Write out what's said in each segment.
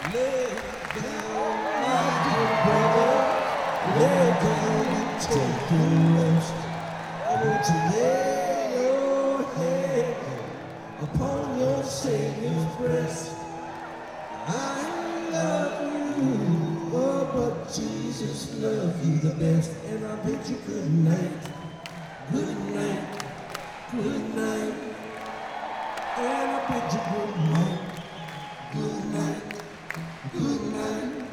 Lay down, my dear brother. Lay down and take a rest. I want to lay your head upon your Savior's breast. I love you, oh, but Jesus loves you the best. And I bid you good night, good night, good night. And I bid you good night, good night, good night.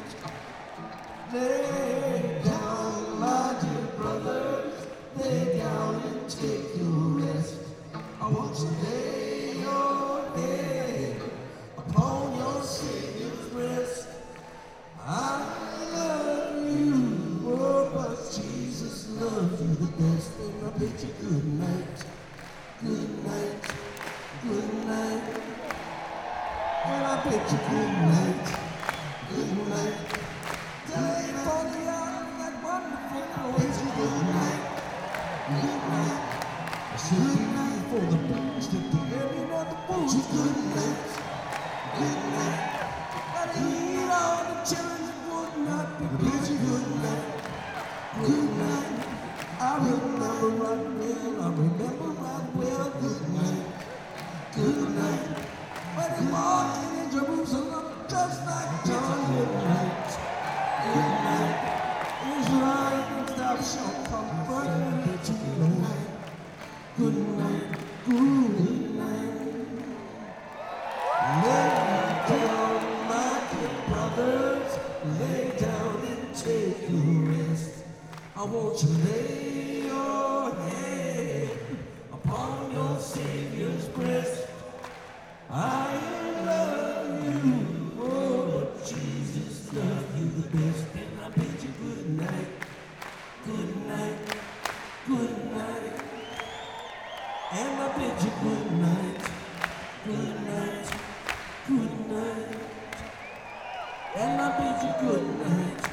Lay down, my dear brothers, lay down and take your rest. I want to lay your head upon your Savior's breast. I love you, oh, but Jesus loves you the best. And I bid you good night, good night, good night. And I bid you good night, good night. Day for the hour, that wonderful place. Good night, good night. Good night for the blues that the ending of the blues. Good night, good night. But eat all the children that would not be busy. Good night, good night. I remember right well, I remember right well. Good night, good night. But he walked in Jerusalem just like John. Good night, good night. Israel, thou shalt comfort me tonight. Good night, good night. Lay down, my dear brothers, lay down and take your rest. I want to lay your head upon your Savior's breast. I love you, oh, but Jesus loves you the best. And I bid you good night, good night, good night. And I bid you good night, good night, good night. And I bid you good night.